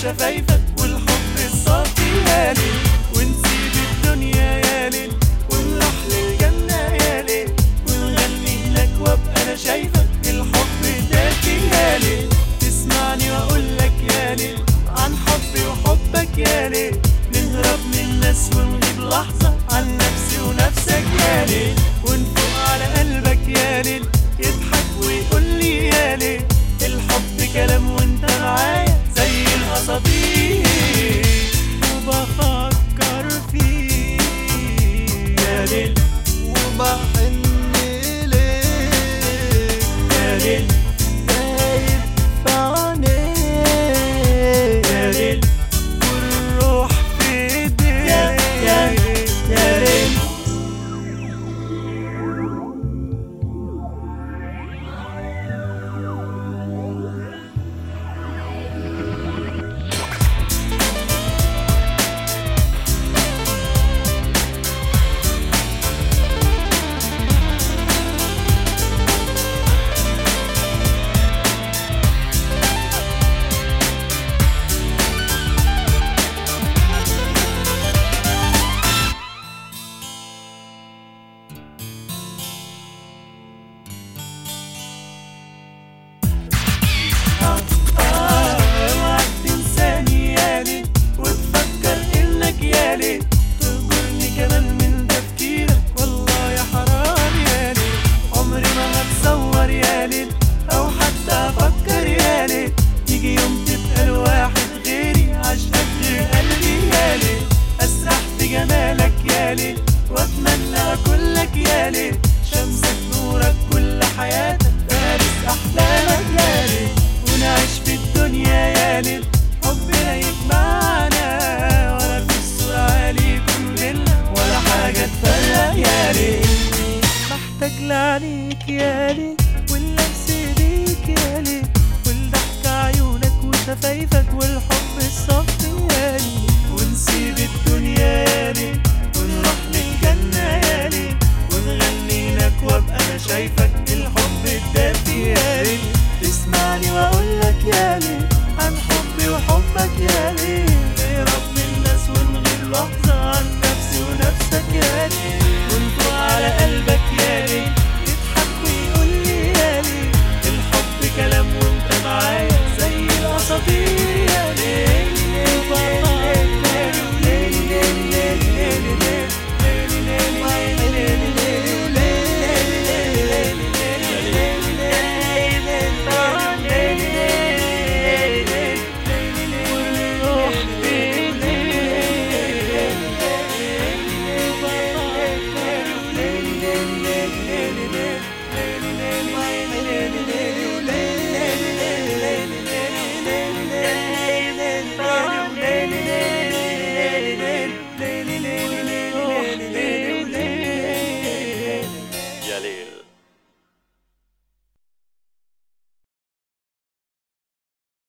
وشفايفك والحب الصافي يا ليل، ونسيب الدنيا يا ليل ونروح للجنة يا ليل، ونغني لك وابقى انا شايفك الحب دافي يا ليل، تسمعني واقولك يا ليل عن حبي وحبك يا ليل، نهرب من الناس ونغيب لحظة عن نفسي ونفسك يا ليل، ونفوق على قلبك يا ليل يضحك ويقولي يا ليل، الحب كلام وانت معايا زي الاساطير، وبفكر فيك يا ليل وبحن ليك يا ليل، دايب في عينيك يا ليل والروح في ايديك يا ليل. اوعك تنساني يا ليل وتفكر انك يا ليل تهجرني كمان من تفكيرك، والله يا حرام يا ليل، عمري ما هتصور يا ليل او حتى افكر يا ليل، يجي يوم تبقى الواحد غيري عشقك غير قلبي يا ليل، اسرح في جمالك يا ليل واتمنى اكلك يا ليل، شمسك نورك كل حياتك فارس احلامك يا ليل، ونعيش في الدنيا يا ليل حبنا يجمعنا، ولا في الصورة عالي يكون بينا ولا حاجة تفرق يا ليل، محتاج لعينيك يا ليل واللمس ايديك يا ليل والضحك عيونك وشفايفك والحب الصافي يا ليل، ونسيب